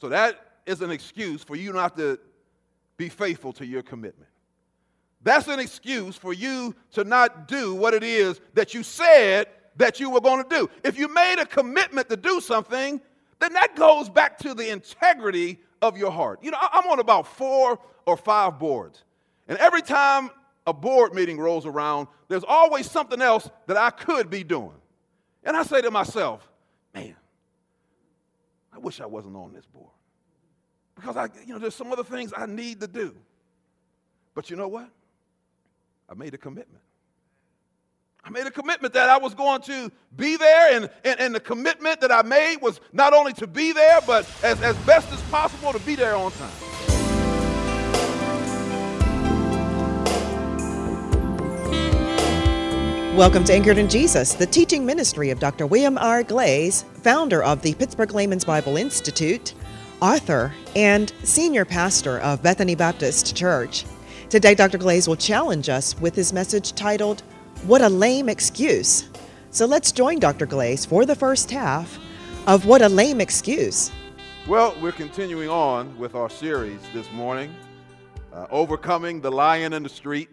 So that is an excuse for you not to be faithful to your commitment. That's an excuse for you to not do what it is that you said that you were going to do. If you made a commitment to do something, then that goes back to the integrity of your heart. You know, I'm on about 4 or 5 boards. And every time a board meeting rolls around, there's always something else that I could be doing. And I say to myself, man, I wish I wasn't on this board. Because there's some other things I need to do. But you know what? I made a commitment. I made a commitment that I was going to be there, and the commitment that I made was not only to be there, but as best as possible to be there on time. Welcome to Anchored in Jesus, the teaching ministry of Dr. William R. Glaze, founder of the Pittsburgh Layman's Bible Institute, author, and senior pastor of Bethany Baptist Church. Today, Dr. Glaze will challenge us with his message titled, What a Lame Excuse. So let's join Dr. Glaze for the first half of What a Lame Excuse. Well, we're continuing on with our series this morning, Overcoming the Lion in the Street,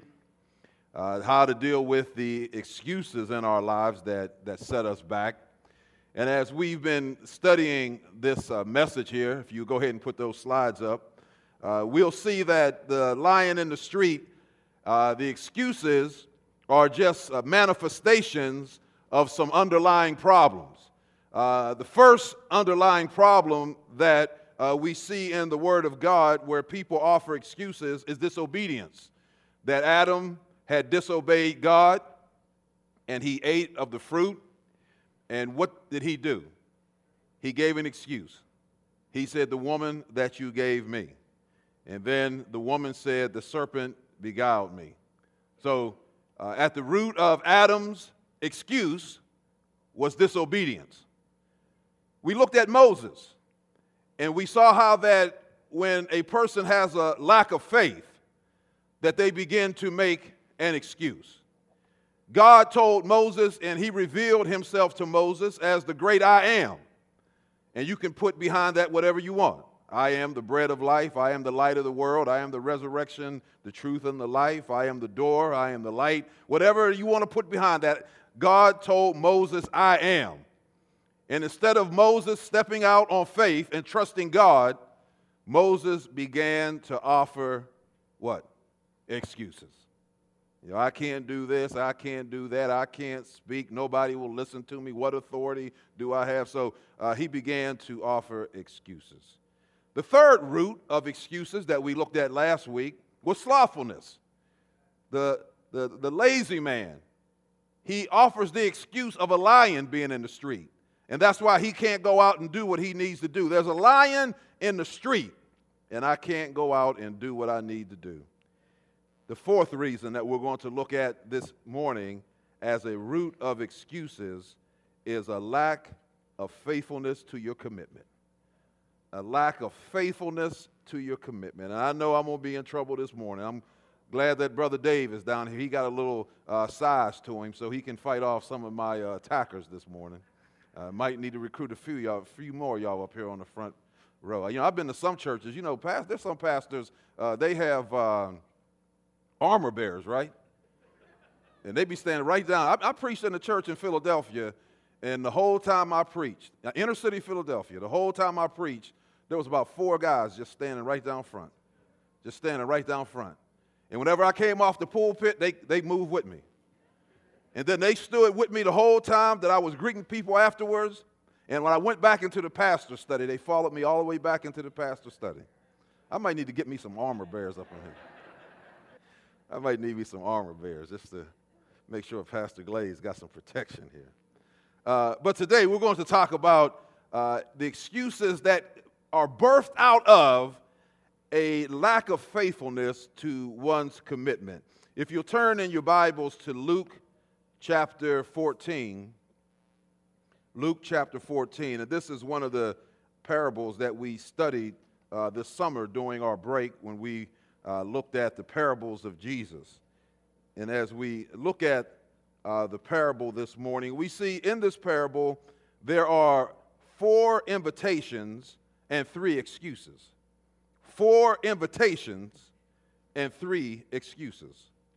how to deal with the excuses in our lives that set us back. And as we've been studying this message here, if you go ahead and put those slides up, we'll see that the lion in the street, the excuses are just manifestations of some underlying problems. The first underlying problem that we see in the Word of God where people offer excuses is disobedience. That Adam had disobeyed God and he ate of the fruit. And what did he do? He gave an excuse. He said, the woman that you gave me. And then the woman said, the serpent beguiled me. So at the root of Adam's excuse was disobedience. We looked at Moses, and we saw how that when a person has a lack of faith, that they begin to make an excuse. God told Moses, and he revealed himself to Moses as the great I am. And you can put behind that whatever you want. I am the bread of life. I am the light of the world. I am the resurrection, the truth, and the life. I am the door. I am the light. Whatever you want to put behind that, God told Moses, I am. And instead of Moses stepping out on faith and trusting God, Moses began to offer what? Excuses. You know, I can't do this, I can't do that, I can't speak, nobody will listen to me, what authority do I have? So he began to offer excuses. The third root of excuses that we looked at last week was slothfulness. The lazy man, he offers the excuse of a lion being in the street. And that's why he can't go out and do what he needs to do. There's a lion in the street, and I can't go out and do what I need to do. The fourth reason that we're going to look at this morning as a root of excuses is a lack of faithfulness to your commitment. A lack of faithfulness to your commitment. And I know I'm going to be in trouble this morning. I'm glad that Brother Dave is down here. He got a little size to him so he can fight off some of my attackers this morning. Might need to recruit a few more of y'all up here on the front row. You know, I've been to some churches. You know, there's some pastors, they have armor bearers, right? And they be standing right down. I preached in a church in Philadelphia, and the whole time I preached, inner city Philadelphia, the whole time I preached, there was about 4 guys just standing right down front. Just standing right down front. And whenever I came off the pulpit, they moved with me. And then they stood with me the whole time that I was greeting people afterwards. And when I went back into the pastor study, they followed me all the way back into the pastor study. I might need to get me some armor bearers up in here. I might need me some armor bearers just to make sure Pastor Glaze got some protection here. But today we're going to talk about the excuses that are birthed out of a lack of faithfulness to one's commitment. If you'll turn in your Bibles to Luke chapter 14. Luke chapter 14. And this is one of the parables that we studied this summer during our break when we looked at the parables of Jesus. And as we look at the parable this morning, we see in this parable there are 4 invitations and 3 excuses. 4 invitations and 3 excuses.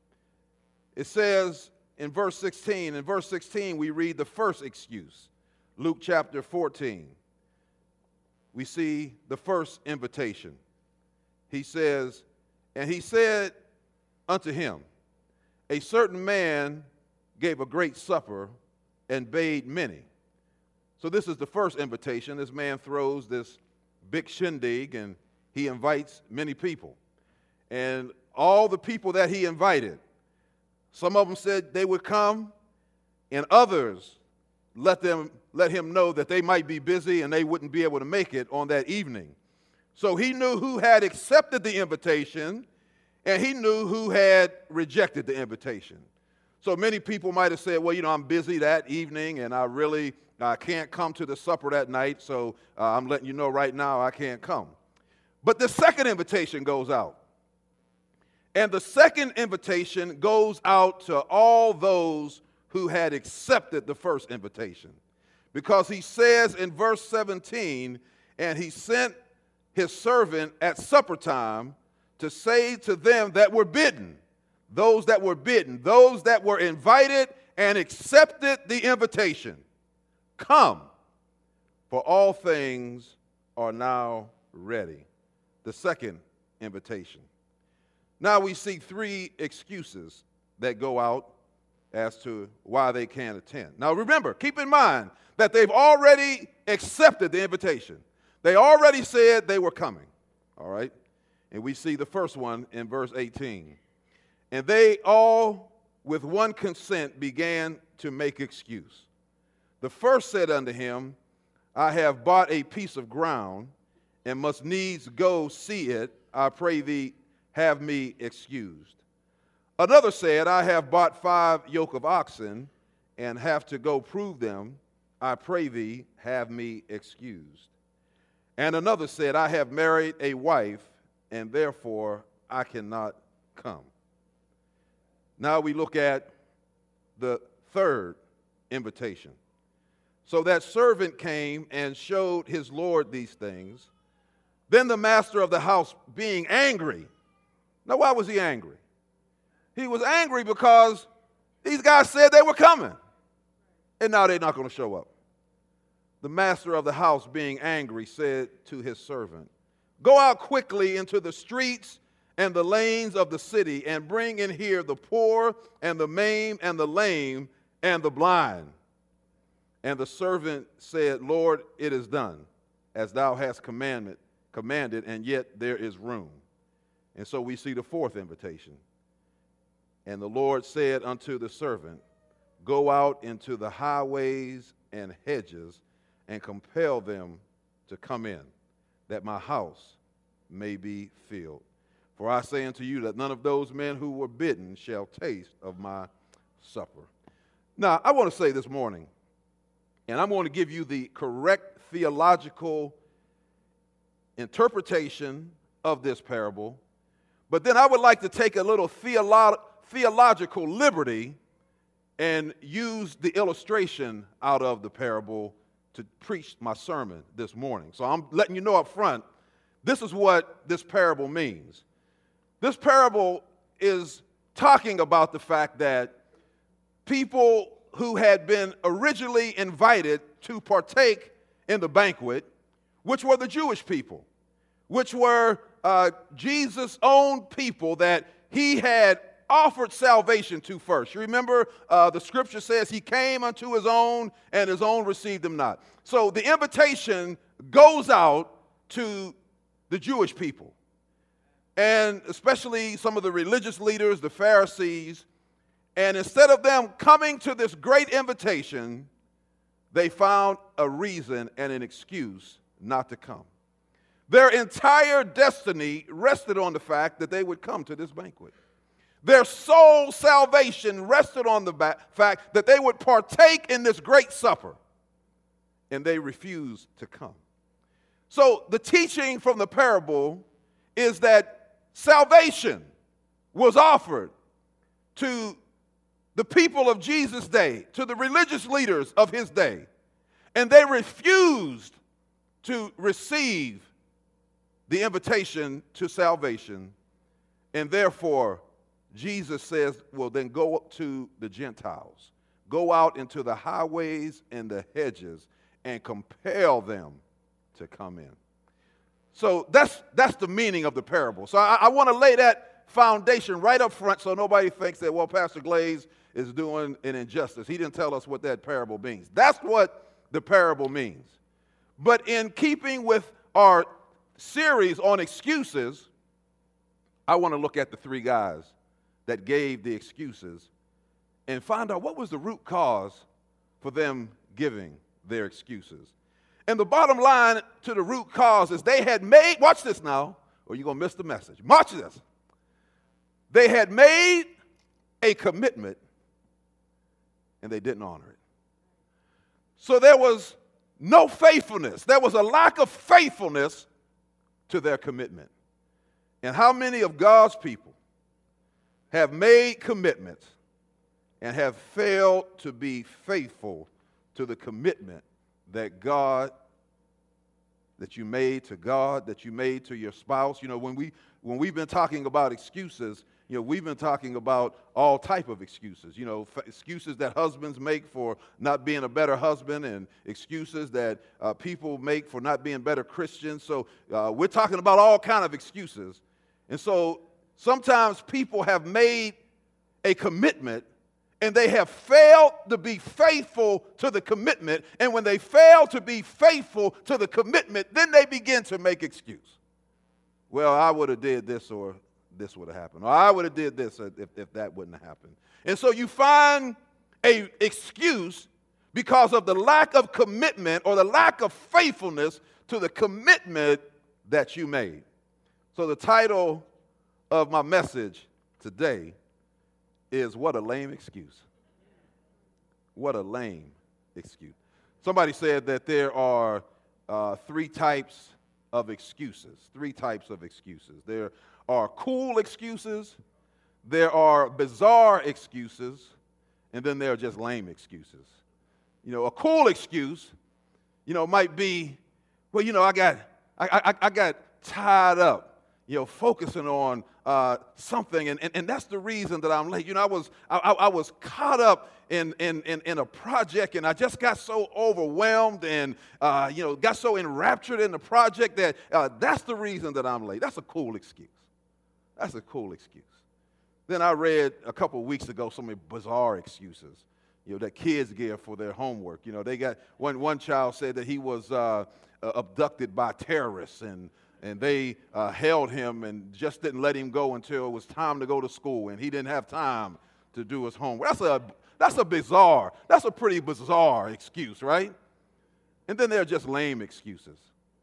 It says in verse 16, we read the first excuse. Luke chapter 14, we see the first invitation. He says, and he said unto him, a certain man gave a great supper and bade many. So this is the first invitation. This man throws this big shindig and he invites many people. And all the people that he invited, some of them said they would come, and others let him know that they might be busy and they wouldn't be able to make it on that evening. So he knew who had accepted the invitation, and he knew who had rejected the invitation. So many people might have said, well, I'm busy that evening, and I can't come to the supper that night, so I'm letting you know right now I can't come. But the second invitation goes out. And the second invitation goes out to all those who had accepted the first invitation. Because he says in verse 17, and he sent his servant at supper time to say to them that were bidden, those that were invited and accepted the invitation, come, for all things are now ready. The second invitation. Now we see 3 excuses that go out as to why they can't attend. Now remember, keep in mind that they've already accepted the invitation. They already said they were coming, all right? And we see the first one in verse 18. And they all with one consent began to make excuse. The first said unto him, I have bought a piece of ground and must needs go see it. I pray thee, have me excused. Another said, I have bought 5 yoke of oxen and have to go prove them. I pray thee, have me excused. And another said, I have married a wife, and therefore I cannot come. Now we look at the third invitation. So that servant came and showed his Lord these things. Then the master of the house, being angry. Now, why was he angry? He was angry because these guys said they were coming, and now they're not going to show up. The master of the house, being angry, said to his servant, go out quickly into the streets and the lanes of the city, and bring in here the poor and the maimed and the lame and the blind. And the servant said, Lord, it is done, as thou hast commanded, and yet there is room. And so we see the fourth invitation. And the Lord said unto the servant, go out into the highways and hedges, and compel them to come in, that my house may be filled. For I say unto you that none of those men who were bidden shall taste of my supper. Now, I want to say this morning, and I'm going to give you the correct theological interpretation of this parable, but then I would like to take a little theological liberty and use the illustration out of the parable to preach my sermon this morning. So I'm letting you know up front, this is what this parable means. This parable is talking about the fact that people who had been originally invited to partake in the banquet, which were the Jewish people, which were Jesus' own people that he had offered salvation to first. You remember the scripture says he came unto his own, and his own received him not. So the invitation goes out to the Jewish people, and especially some of the religious leaders, the Pharisees. And instead of them coming to this great invitation, they found a reason and an excuse not to come. Their entire destiny rested on the fact that they would come to this banquet. Their soul salvation rested on the fact that they would partake in this great supper, and they refused to come. So the teaching from the parable is that salvation was offered to the people of Jesus' day, to the religious leaders of his day, and they refused to receive the invitation to salvation. And therefore, Jesus says, well, then go up to the Gentiles. Go out into the highways and the hedges and compel them to come in. So that's the meaning of the parable. So I want to lay that foundation right up front so nobody thinks that, well, Pastor Glaze is doing an injustice. He didn't tell us what that parable means. That's what the parable means. But in keeping with our series on excuses, I want to look at the three guys that gave the excuses and find out what was the root cause for them giving their excuses. And the bottom line to the root cause is they had made, watch this now, or you're going to miss the message. Watch this. They had made a commitment and they didn't honor it. So there was no faithfulness. There was a lack of faithfulness to their commitment. And how many of God's people have made commitments and have failed to be faithful to the commitment that you made to God, that you made to your spouse? You know, when we've been talking about excuses, you know, we've been talking about all type of excuses. You know, excuses that husbands make for not being a better husband, and excuses that people make for not being better Christians. So we're talking about all kind of excuses. And so sometimes people have made a commitment and they have failed to be faithful to the commitment. And when they fail to be faithful to the commitment, then they begin to make excuse. Well, I would have did this, or this would have happened. Or I would have did this if that wouldn't have happened. And so you find an excuse because of the lack of commitment or the lack of faithfulness to the commitment that you made. So the title of my message today is What a Lame Excuse. What a lame excuse. Somebody said that there are three types of excuses. Three types of excuses. There are cool excuses, there are bizarre excuses, and then there are just lame excuses. You know, a cool excuse, you know, might be, well, you know, I got tied up, you know, focusing on something, and that's the reason that I'm late. You know, I was caught up in a project, and I just got so overwhelmed and you know, got so enraptured in the project that that's the reason that I'm late. That's a cool excuse. That's a cool excuse. Then I read a couple of weeks ago some bizarre excuses, you know, that kids give for their homework. You know, they got one child said that he was abducted by terrorists, and they held him and just didn't let him go until it was time to go to school, and he didn't have time to do his homework. That's a pretty bizarre excuse, right? And then there are just lame excuses.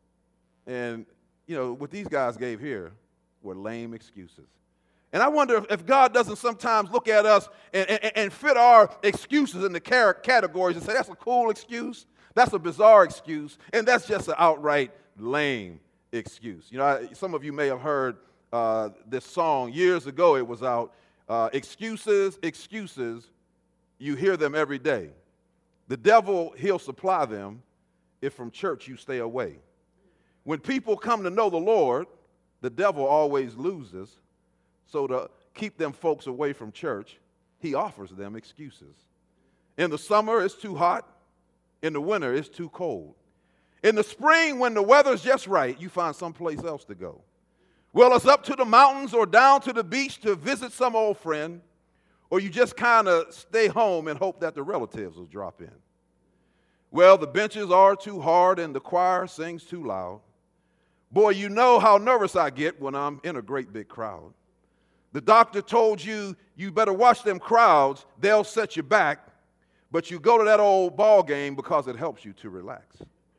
And, you know, what these guys gave here were lame excuses. And I wonder if God doesn't sometimes look at us and fit our excuses in the categories and say, that's a cool excuse, that's a bizarre excuse, and that's just an outright lame excuse. You know, some of you may have heard this song years ago. It was out, excuses, excuses, you hear them every day. The devil, he'll supply them if from church you stay away. When people come to know the Lord, the devil always loses. So to keep them folks away from church, he offers them excuses. In the summer, it's too hot. In the winter, it's too cold. In the spring, when the weather's just right, you find someplace else to go. Well, it's up to the mountains or down to the beach to visit some old friend, or you just kind of stay home and hope that the relatives will drop in. Well, the benches are too hard and the choir sings too loud. Boy, you know how nervous I get when I'm in a great big crowd. The doctor told you, you better watch them crowds, they'll set you back, but you go to that old ball game because it helps you to relax.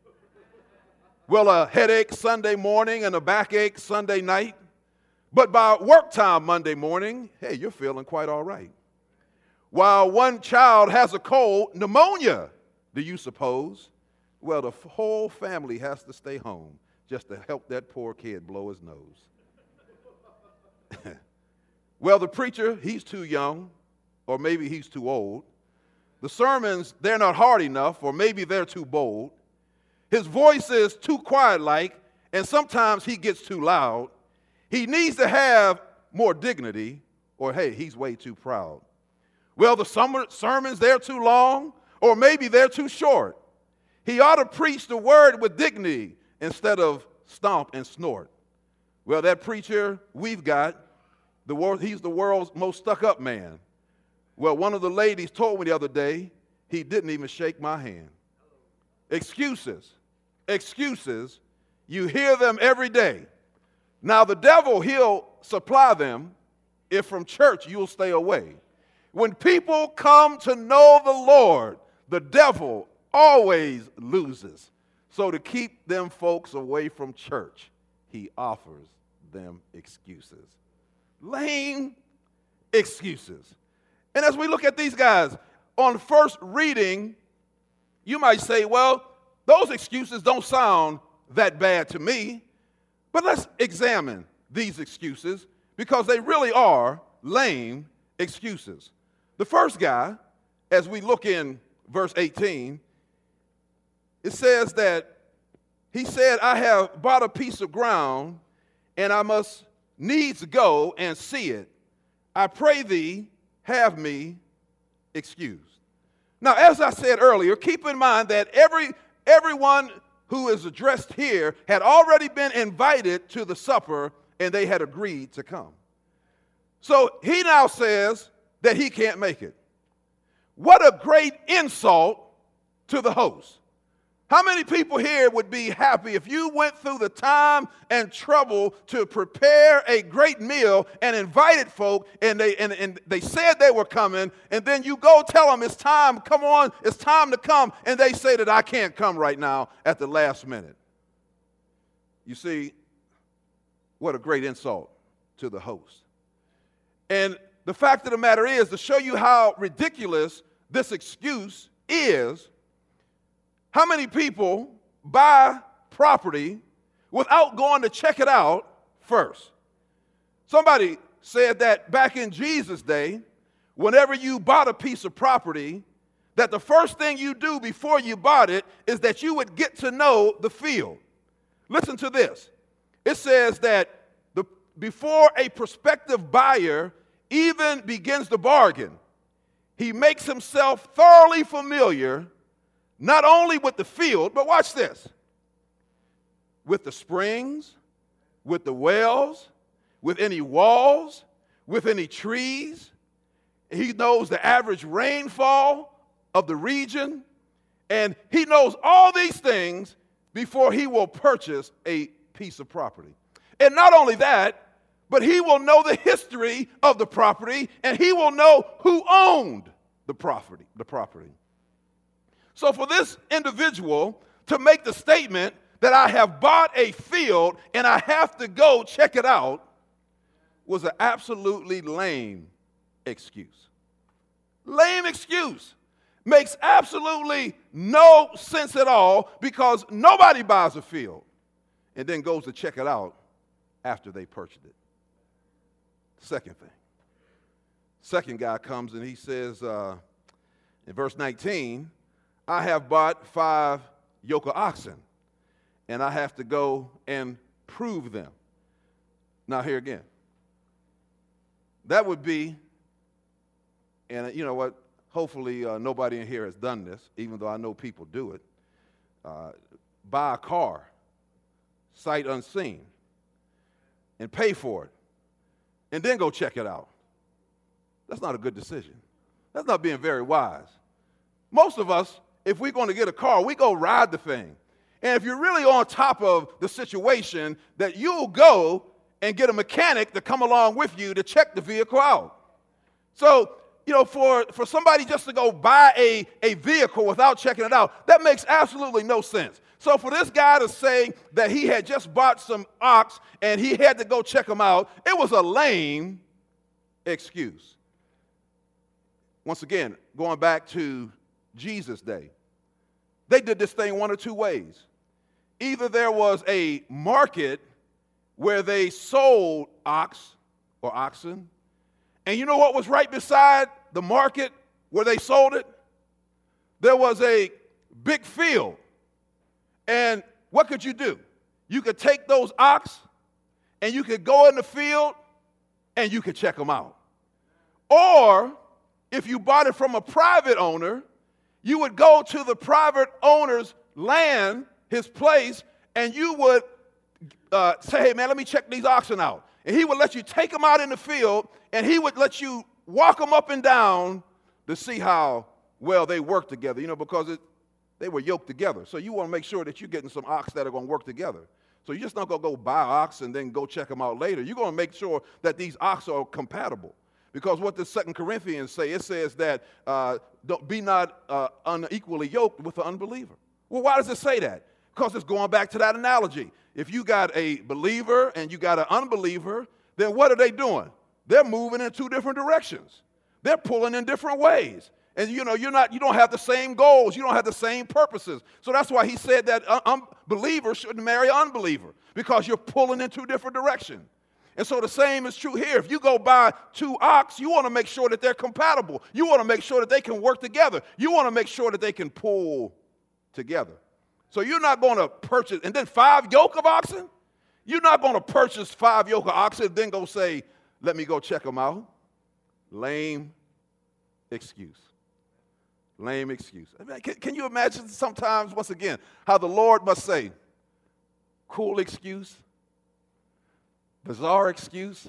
Well, a headache Sunday morning and a backache Sunday night, but by work time Monday morning, hey, you're feeling quite all right. While one child has a cold, pneumonia, do you suppose? Well, the whole family has to stay home just to help that poor kid blow his nose. Well, the preacher, he's too young, or maybe he's too old. The sermons, they're not hard enough, or maybe they're too bold. His voice is too quiet-like, and sometimes he gets too loud. He needs to have more dignity, or hey, he's way too proud. Well, the sermons, they're too long, or maybe they're too short. He ought to preach the word with dignity instead of stomp and snort. Well, that preacher we've got, he's the world's most stuck-up man. Well, one of the ladies told me the other day, he didn't even shake my hand. Excuses. Excuses. You hear them every day. Now, the devil, he'll supply them if from church you'll stay away. When people come to know the Lord, the devil always loses. So to keep them folks away from church, he offers them excuses. Lame excuses. And as we look at these guys, on first reading, you might say, well, those excuses don't sound that bad to me. But let's examine these excuses because they really are lame excuses. The first guy, as we look in verse 18, it says that he said, I have bought a piece of ground and I must needs go and see it. I pray thee, have me excused. Now, as I said earlier, keep in mind that everyone who is addressed here had already been invited to the supper and they had agreed to come. So he now says that he can't make it. What a great insult to the host. How many people here would be happy if you went through the time and trouble to prepare a great meal and invited folk and they said they were coming, and then you go tell them it's time, come on, it's time to come, and they say that I can't come right now at the last minute. You see, what a great insult to the host. And the fact of the matter is, to show you how ridiculous this excuse is, how many people buy property without going to check it out first? Somebody said that back in Jesus' day, whenever you bought a piece of property, that the first thing you do before you bought it is that you would get to know the field. Listen to this. It says that before a prospective buyer even begins to bargain, he makes himself thoroughly familiar not only with the field, but watch this, with the springs, with the wells, with any walls, with any trees. He knows the average rainfall of the region, and he knows all these things before he will purchase a piece of property. And not only that, but he will know the history of the property, and he will know who owned the property. So for this individual to make the statement that I have bought a field and I have to go check it out was an absolutely lame excuse. Lame excuse. Makes absolutely no sense at all because nobody buys a field and then goes to check it out after they purchased it. Second thing. Second guy comes and he says in verse 19, I have bought 5 yoke of oxen, and I have to go and prove them. Now, here again. That would be, and you know what, hopefully nobody in here has done this, even though I know people do it. Buy a car, sight unseen, and pay for it, and then go check it out. That's not a good decision. That's not being very wise. Most of us, if we're going to get a car, we go ride the thing. And if you're really on top of the situation, that you'll go and get a mechanic to come along with you to check the vehicle out. So, you know, for somebody just to go buy a vehicle without checking it out, that makes absolutely no sense. So for this guy to say that he had just bought some ox and he had to go check them out, it was a lame excuse. Once again, going back to Jesus' day, they did this thing one of two ways. Either there was a market where they sold ox or oxen, and you know what was right beside the market where they sold it? There was a big field, And what could you do? You could take those ox and you could go in the field and you could check them out. Or if you bought it from a private owner, you would go to the private owner's land, his place, and you would say, hey, man, let me check these oxen out. And he would let you take them out in the field, and he would let you walk them up and down to see how well they work together, because they were yoked together. So you want to make sure that you're getting some ox that are going to work together. So you're just not going to go buy ox and then go check them out later. You're going to make sure that these ox are compatible. Because what the 2 Corinthians say, it says that be not unequally yoked with the unbeliever. Well, why does it say that? Because it's going back to that analogy. If you got a believer and you got an unbeliever, then what are they doing? They're moving in two different directions. They're pulling in different ways. And you don't have the same goals. You don't have the same purposes. So that's why he said that unbelievers shouldn't marry unbeliever, because you're pulling in two different directions. And so the same is true here. If you go buy 2 ox, you want to make sure that they're compatible. You want to make sure that they can work together. You want to make sure that they can pull together. So you're not going to purchase, and then 5 yoke of oxen? You're not going to purchase 5 yoke of oxen and then go say, let me go check them out. Lame excuse. Lame excuse. I mean, can you imagine sometimes, once again, how the Lord must say, cool excuse, bizarre excuse,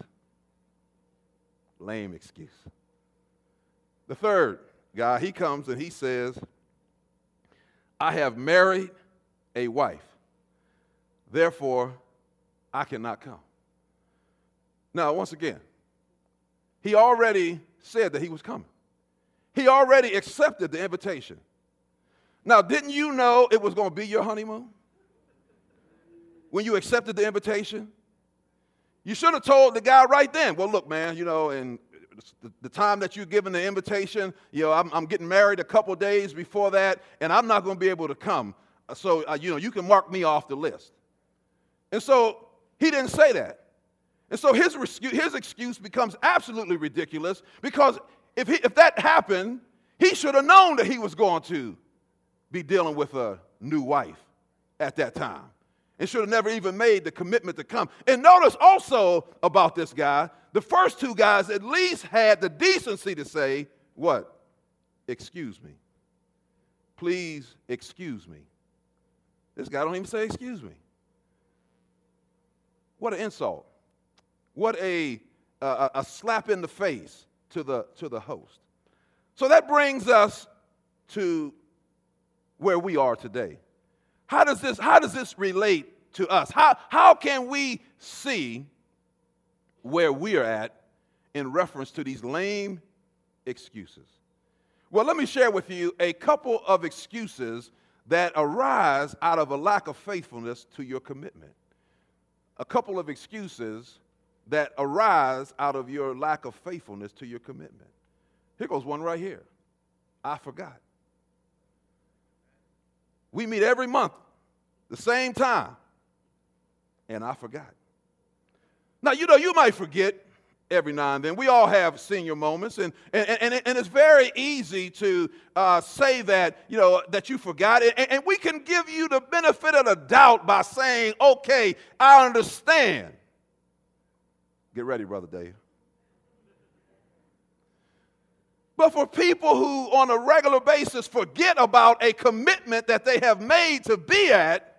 lame excuse. The third guy, he comes and he says, I have married a wife, therefore I cannot come. Now, once again, he already said that he was coming. He already accepted the invitation. Now, didn't you know it was going to be your honeymoon when you accepted the invitation? You should have told the guy right then, well, look, man, and the time that you're given the invitation, I'm getting married a couple days before that, and I'm not going to be able to come. So, you can mark me off the list. And so he didn't say that. And so his excuse becomes absolutely ridiculous, because if that happened, he should have known that he was going to be dealing with a new wife at that time, and should have never even made the commitment to come. And notice also about this guy, the first 2 guys at least had the decency to say, what? Excuse me. Please excuse me. This guy don't even say excuse me. What an insult. What a slap in the face to the host. So that brings us to where we are today. How does this relate to us? How can we see where we're at in reference to these lame excuses? Well, let me share with you a couple of excuses that arise out of a lack of faithfulness to your commitment. A couple of excuses that arise out of your lack of faithfulness to your commitment. Here goes one right here. I forgot. We meet every month, the same time, and I forgot. Now, you might forget every now and then. We all have senior moments, and it's very easy to say that, that you forgot it. And we can give you the benefit of the doubt by saying, okay, I understand. Get ready, Brother Dave. But for people who on a regular basis forget about a commitment that they have made to be at,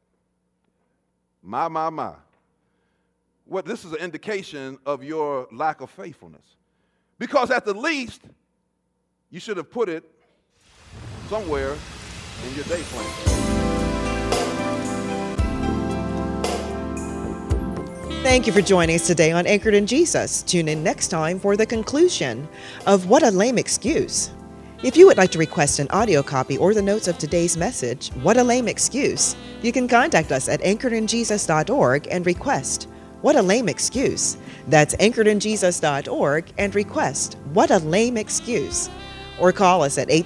my. Well, this is an indication of your lack of faithfulness. Because at the least, you should have put it somewhere in your day plan. Thank you for joining us today on Anchored in Jesus. Tune in next time for the conclusion of What a Lame Excuse. If you would like to request an audio copy or the notes of today's message, What a Lame Excuse, you can contact us at anchoredinjesus.org and request What a Lame Excuse. That's anchoredinjesus.org and request What a Lame Excuse. Or call us at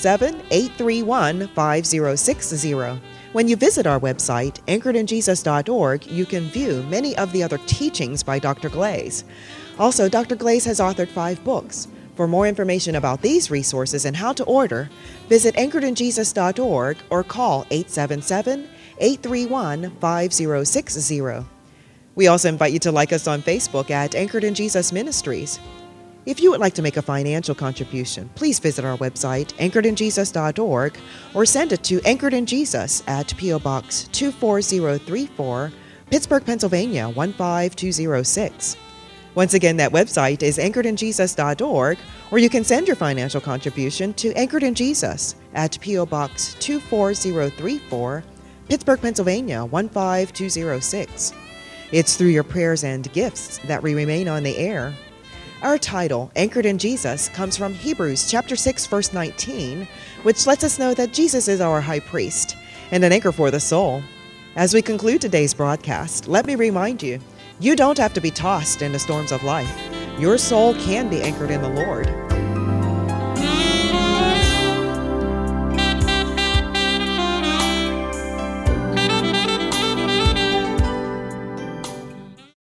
877-831-5060. When you visit our website, anchoredinjesus.org, you can view many of the other teachings by Dr. Glaze. Also, Dr. Glaze has authored 5 books. For more information about these resources and how to order, visit anchoredinjesus.org or call 831-5060. We also invite you to like us on Facebook at Anchored in Jesus Ministries. If you would like to make a financial contribution, please visit our website, anchoredinjesus.org, or send it to Anchored in Jesus at P.O. Box 24034, Pittsburgh, Pennsylvania 15206. Once again, that website is anchoredinjesus.org, or you can send your financial contribution to Anchored in Jesus at P.O. Box 24034, Pittsburgh, Pennsylvania 15206. It's through your prayers and gifts that we remain on the air. Our title, Anchored in Jesus, comes from Hebrews chapter 6, verse 19, which lets us know that Jesus is our high priest and an anchor for the soul. As we conclude today's broadcast, let me remind you, you don't have to be tossed in the storms of life. Your soul can be anchored in the Lord.